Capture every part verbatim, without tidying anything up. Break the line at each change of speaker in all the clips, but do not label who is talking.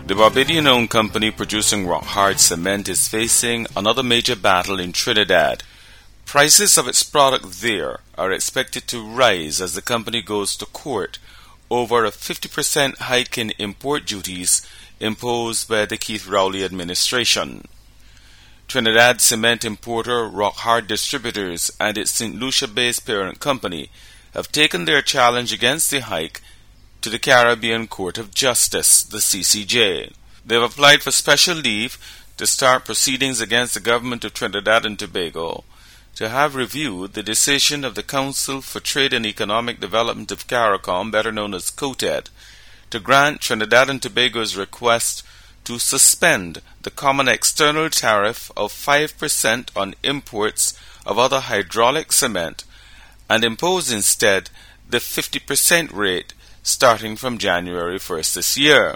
The Barbadian-owned company producing rock-hard cement is facing another major battle in Trinidad. Prices of its product there are expected to rise as the company goes to court over a fifty percent hike in import duties imposed by the Keith Rowley administration. Trinidad cement importer Rock-Hard Distributors and its Saint Lucia-based parent company have taken their challenge against the hike to the Caribbean Court of Justice, the C C J. They have applied for special leave to start proceedings against the government of Trinidad and Tobago to have reviewed the decision of the Council for Trade and Economic Development of CARICOM, better known as COTED, to grant Trinidad and Tobago's request to suspend the common external tariff of five percent on imports of other hydraulic cement and impose instead the fifty percent rate starting from January first this year.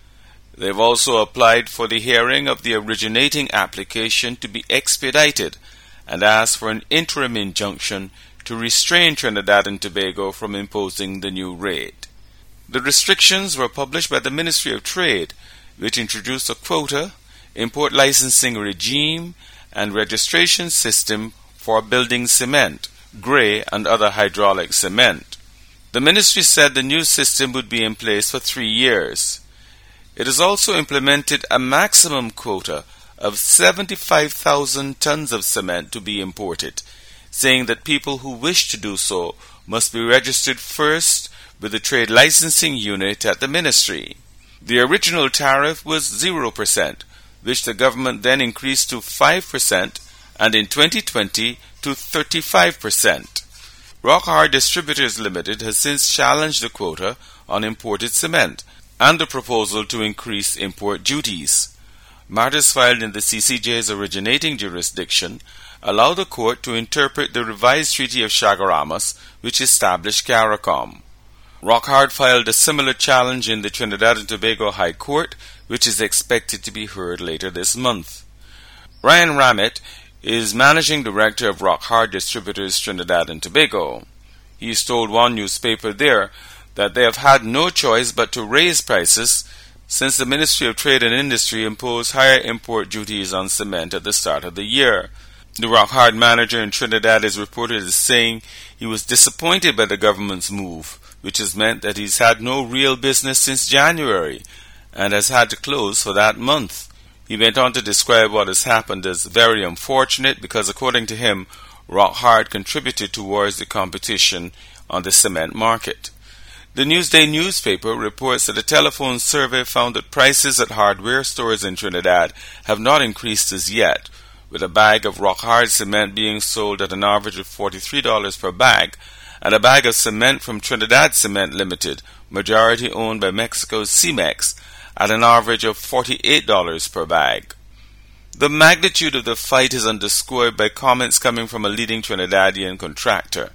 They have also applied for the hearing of the originating application to be expedited and asked for an interim injunction to restrain Trinidad and Tobago from imposing the new rate. The restrictions were published by the Ministry of Trade, which introduced a quota, import licensing regime, and registration system for building cement, grey and other hydraulic cement. The ministry said the new system would be in place for three years. It has also implemented a maximum quota of seventy-five thousand tons of cement to be imported, saying that people who wish to do so must be registered first with the trade licensing unit at the ministry. The original tariff was zero percent, which the government then increased to five percent and in twenty twenty to thirty-five percent. Rock-Hard Distributors Limited has since challenged the quota on imported cement and the proposal to increase import duties. Matters filed in the C C J's originating jurisdiction allow the court to interpret the revised Treaty of Chaguaramas, which established CARICOM. Rock-Hard filed a similar challenge in the Trinidad and Tobago High Court, which is expected to be heard later this month. Ryan Ramit is Managing Director of Rock-Hard Distributors Trinidad and Tobago. He has told one newspaper there that they have had no choice but to raise prices since the Ministry of Trade and Industry imposed higher import duties on cement at the start of the year. The Rock-Hard manager in Trinidad is reported as saying he was disappointed by the government's move, which has meant that he's had no real business since January and has had to close for that month. He went on to describe what has happened as very unfortunate because, according to him, Rock-Hard contributed towards the competition on the cement market. The Newsday newspaper reports that a telephone survey found that prices at hardware stores in Trinidad have not increased as yet, with a bag of Rock-Hard cement being sold at an average of forty-three dollars per bag, and a bag of cement from Trinidad Cement Limited, majority owned by Mexico's CEMEX, at an average of forty-eight dollars per bag. The magnitude of the fight is underscored by comments coming from a leading Trinidadian contractor.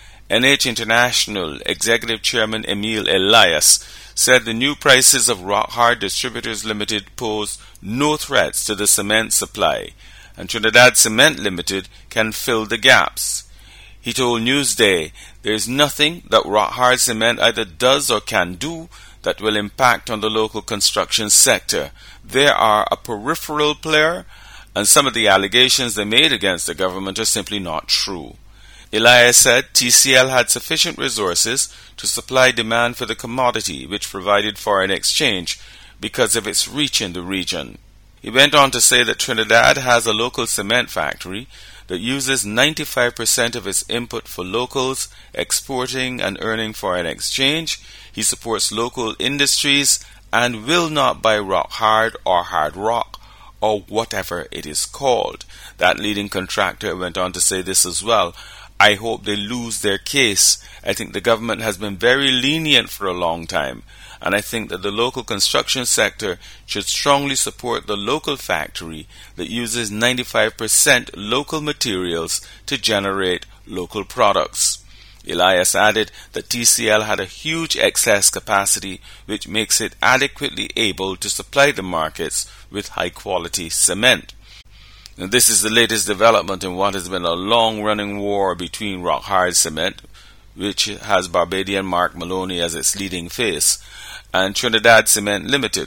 N H International Executive Chairman Emil Elias said the new prices of Rock-Hard Distributors Limited pose no threats to the cement supply, and Trinidad Cement Limited can fill the gaps. He told Newsday there is nothing that Rock-Hard Cement either does or can do that will impact on the local construction sector. They are a peripheral player, and some of the allegations they made against the government are simply not true. Elias said T C L had sufficient resources to supply demand for the commodity, which provided foreign exchange because of its reach in the region. He went on to say that Trinidad has a local cement factory that uses ninety-five percent of its input for locals, exporting and earning foreign exchange. He supports local industries and will not buy Rock-Hard or Hard Rock or whatever it is called. That leading contractor went on to say this as well. I hope they lose their case. I think the government has been very lenient for a long time, and I think that the local construction sector should strongly support the local factory that uses ninety-five percent local materials to generate local products. Elias added that T C L had a huge excess capacity which makes it adequately able to supply the markets with high-quality cement. Now, this is the latest development in what has been a long-running war between Rock-Hard Cement, which has Barbadian Mark Maloney as its leading face, and Trinidad Cement Limited.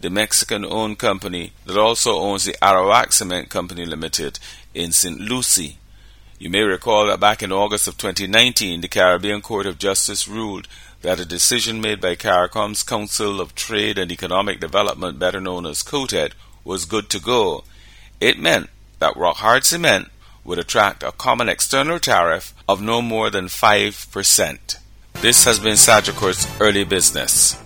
the Mexican-owned company that also owns the Arawak Cement Company Limited in Saint Lucie. You may recall that back in August of twenty nineteen, the Caribbean Court of Justice ruled that a decision made by CARICOM's Council of Trade and Economic Development, better known as COTED, was good to go. It meant that rock hard cement would attract a common external tariff of no more than five percent. This has been Sagicor's Early Business.